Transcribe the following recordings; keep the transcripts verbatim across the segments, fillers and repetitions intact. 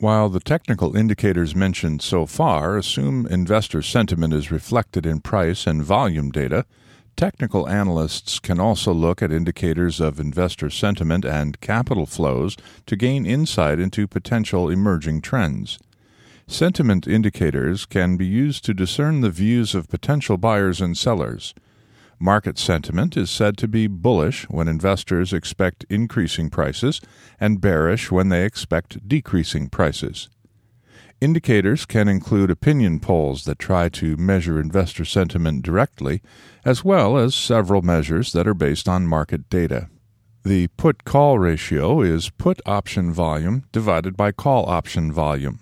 While the technical indicators mentioned so far assume investor sentiment is reflected in price and volume data, technical analysts can also look at indicators of investor sentiment and capital flows to gain insight into potential emerging trends. Sentiment indicators can be used to discern the views of potential buyers and sellers. Market sentiment is said to be bullish when investors expect increasing prices and bearish when they expect decreasing prices. Indicators can include opinion polls that try to measure investor sentiment directly, as well as several measures that are based on market data. The put-call ratio is put option volume divided by call option volume.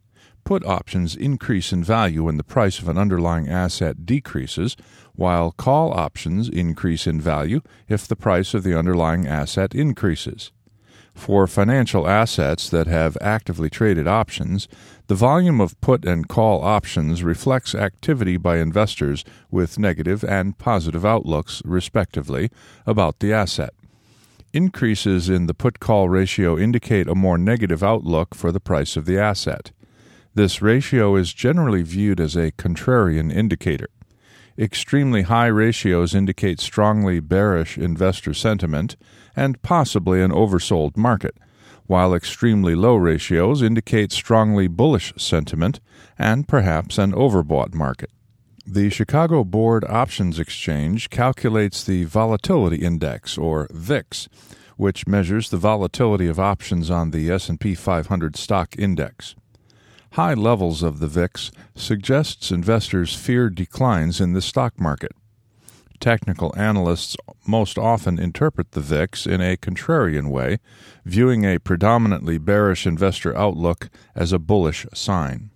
Put options increase in value when the price of an underlying asset decreases, while call options increase in value if the price of the underlying asset increases. For financial assets that have actively traded options, the volume of put and call options reflects activity by investors with negative and positive outlooks, respectively, about the asset. Increases in the put-call ratio indicate a more negative outlook for the price of the asset. This ratio is generally viewed as a contrarian indicator. Extremely high ratios indicate strongly bearish investor sentiment and possibly an oversold market, while extremely low ratios indicate strongly bullish sentiment and perhaps an overbought market. The Chicago Board Options Exchange calculates the Volatility Index, or V I X, which measures the volatility of options on the S and P five hundred stock index. High levels of the V I X suggests investors fear declines in the stock market. Technical analysts most often interpret the V I X in a contrarian way, viewing a predominantly bearish investor outlook as a bullish sign.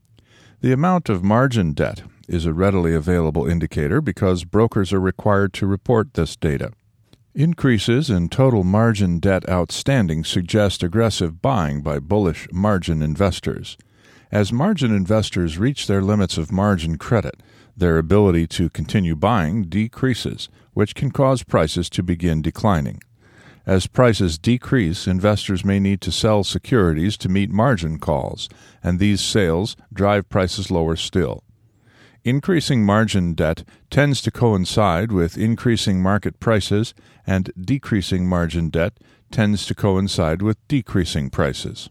The amount of margin debt is a readily available indicator because brokers are required to report this data. Increases in total margin debt outstanding suggest aggressive buying by bullish margin investors. As margin investors reach their limits of margin credit, their ability to continue buying decreases, which can cause prices to begin declining. As prices decrease, investors may need to sell securities to meet margin calls, and these sales drive prices lower still. Increasing margin debt tends to coincide with increasing market prices, and decreasing margin debt tends to coincide with decreasing prices.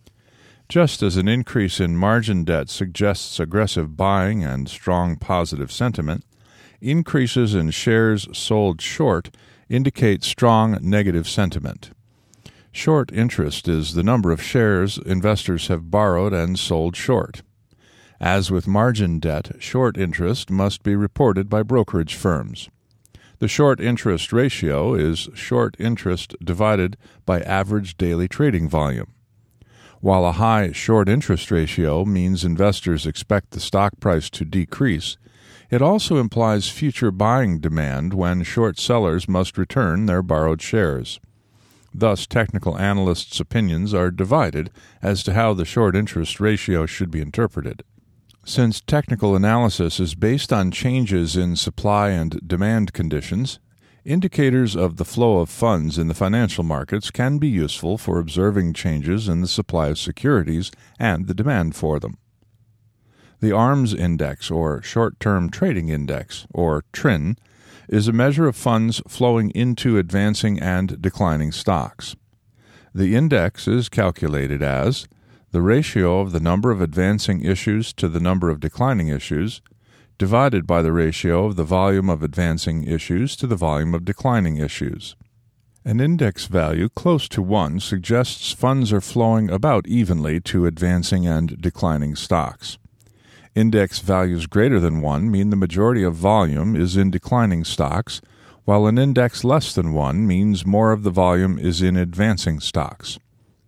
Just as an increase in margin debt suggests aggressive buying and strong positive sentiment, increases in shares sold short indicate strong negative sentiment. Short interest is the number of shares investors have borrowed and sold short. As with margin debt, short interest must be reported by brokerage firms. The short interest ratio is short interest divided by average daily trading volume. While a high short interest ratio means investors expect the stock price to decrease, it also implies future buying demand when short sellers must return their borrowed shares. Thus, technical analysts' opinions are divided as to how the short interest ratio should be interpreted. Since technical analysis is based on changes in supply and demand conditions, indicators of the flow of funds in the financial markets can be useful for observing changes in the supply of securities and the demand for them. The A R M S Index, or Short-Term Trading Index, or T R I N, is a measure of funds flowing into advancing and declining stocks. The index is calculated as the ratio of the number of advancing issues to the number of declining issues, divided by the ratio of the volume of advancing issues to the volume of declining issues. An index value close to one suggests funds are flowing about evenly to advancing and declining stocks. Index values greater than one mean the majority of volume is in declining stocks, while an index less than one means more of the volume is in advancing stocks.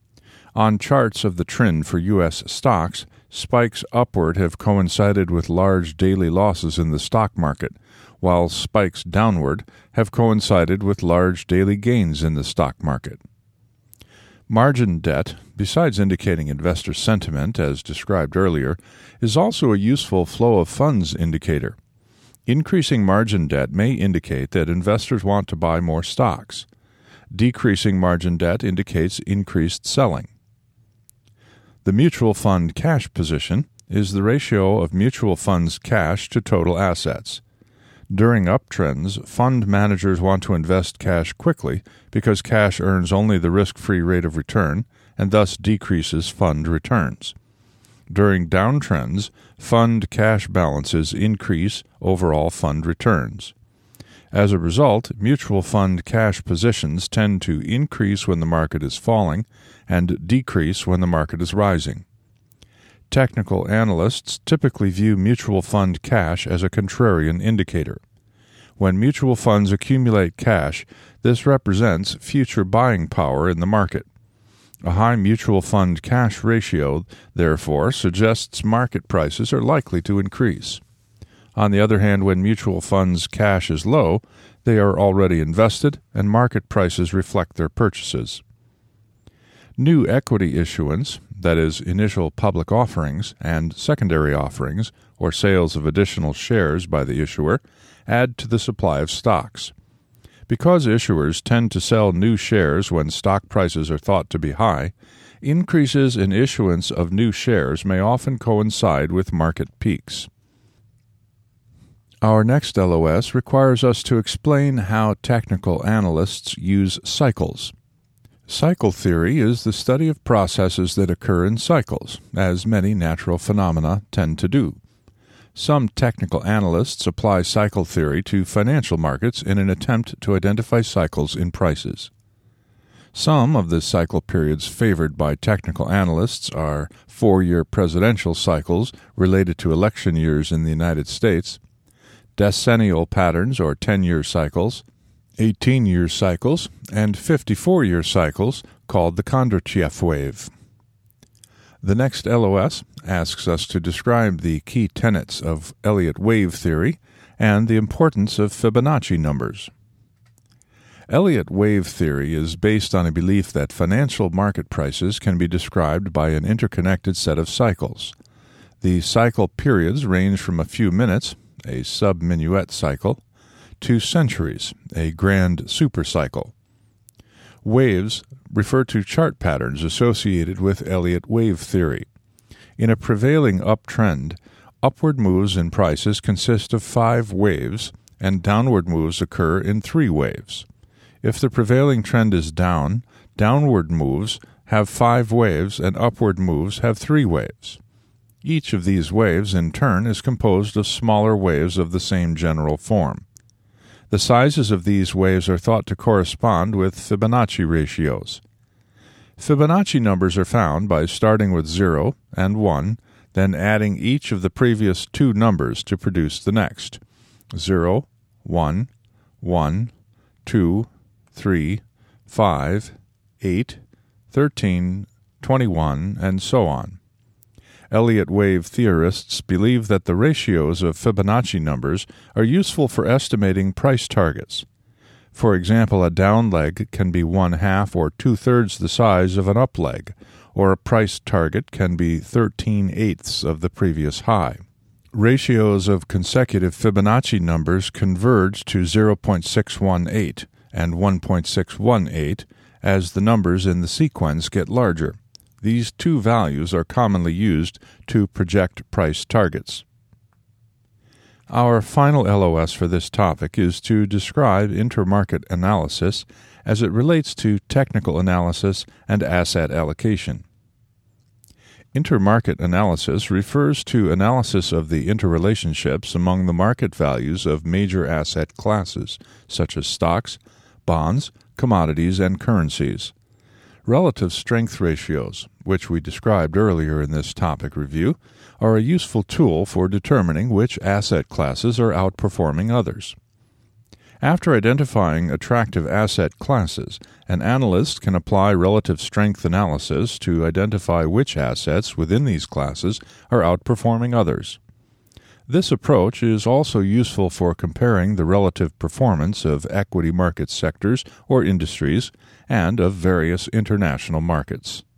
On charts of the T R I N for U S stocks, spikes upward have coincided with large daily losses in the stock market, while spikes downward have coincided with large daily gains in the stock market. Margin debt, besides indicating investor sentiment as described earlier, is also a useful flow of funds indicator. Increasing margin debt may indicate that investors want to buy more stocks. Decreasing margin debt indicates increased selling. The mutual fund cash position is the ratio of mutual funds' cash to total assets. During uptrends, fund managers want to invest cash quickly because cash earns only the risk-free rate of return and thus decreases fund returns. During downtrends, fund cash balances increase overall fund returns. As a result, mutual fund cash positions tend to increase when the market is falling and decrease when the market is rising. Technical analysts typically view mutual fund cash as a contrarian indicator. When mutual funds accumulate cash, this represents future buying power in the market. A high mutual fund cash ratio, therefore, suggests market prices are likely to increase. On the other hand, when mutual funds cash is low, they are already invested and market prices reflect their purchases. New equity issuance, that is, initial public offerings and secondary offerings, or sales of additional shares by the issuer, add to the supply of stocks. Because issuers tend to sell new shares when stock prices are thought to be high, increases in issuance of new shares may often coincide with market peaks. Our next L O S requires us to explain how technical analysts use cycles. Cycle theory is the study of processes that occur in cycles, as many natural phenomena tend to do. Some technical analysts apply cycle theory to financial markets in an attempt to identify cycles in prices. Some of the cycle periods favored by technical analysts are four-year presidential cycles related to election years in the United States, decennial patterns or ten-year cycles, eighteen-year cycles, and fifty-four-year cycles called the Kondratiev wave. The next L O S asks us to describe the key tenets of Elliott wave theory and the importance of Fibonacci numbers. Elliott wave theory is based on a belief that financial market prices can be described by an interconnected set of cycles. The cycle periods range from a few minutes, a sub-minuet cycle, to centuries, a grand supercycle. Waves refer to chart patterns associated with Elliott wave theory. In a prevailing uptrend, upward moves in prices consist of five waves, and downward moves occur in three waves. If the prevailing trend is down, downward moves have five waves and upward moves have three waves. Each of these waves, in turn, is composed of smaller waves of the same general form. The sizes of these waves are thought to correspond with Fibonacci ratios. Fibonacci numbers are found by starting with zero and one, then adding each of the previous two numbers to produce the next. zero, one, one, two, three, five, eight, thirteen, twenty-one, and so on. Elliott wave theorists believe that the ratios of Fibonacci numbers are useful for estimating price targets. For example, a down leg can be one-half or two-thirds the size of an up leg, or a price target can be thirteen-eighths of the previous high. Ratios of consecutive Fibonacci numbers converge to zero point six one eight and one point six one eight as the numbers in the sequence get larger. These two values are commonly used to project price targets. Our final L O S for this topic is to describe intermarket analysis as it relates to technical analysis and asset allocation. Intermarket analysis refers to analysis of the interrelationships among the market values of major asset classes, such as stocks, bonds, commodities, and currencies. Relative strength ratios, which we described earlier in this topic review, are a useful tool for determining which asset classes are outperforming others. After identifying attractive asset classes, an analyst can apply relative strength analysis to identify which assets within these classes are outperforming others. This approach is also useful for comparing the relative performance of equity market sectors or industries and of various international markets.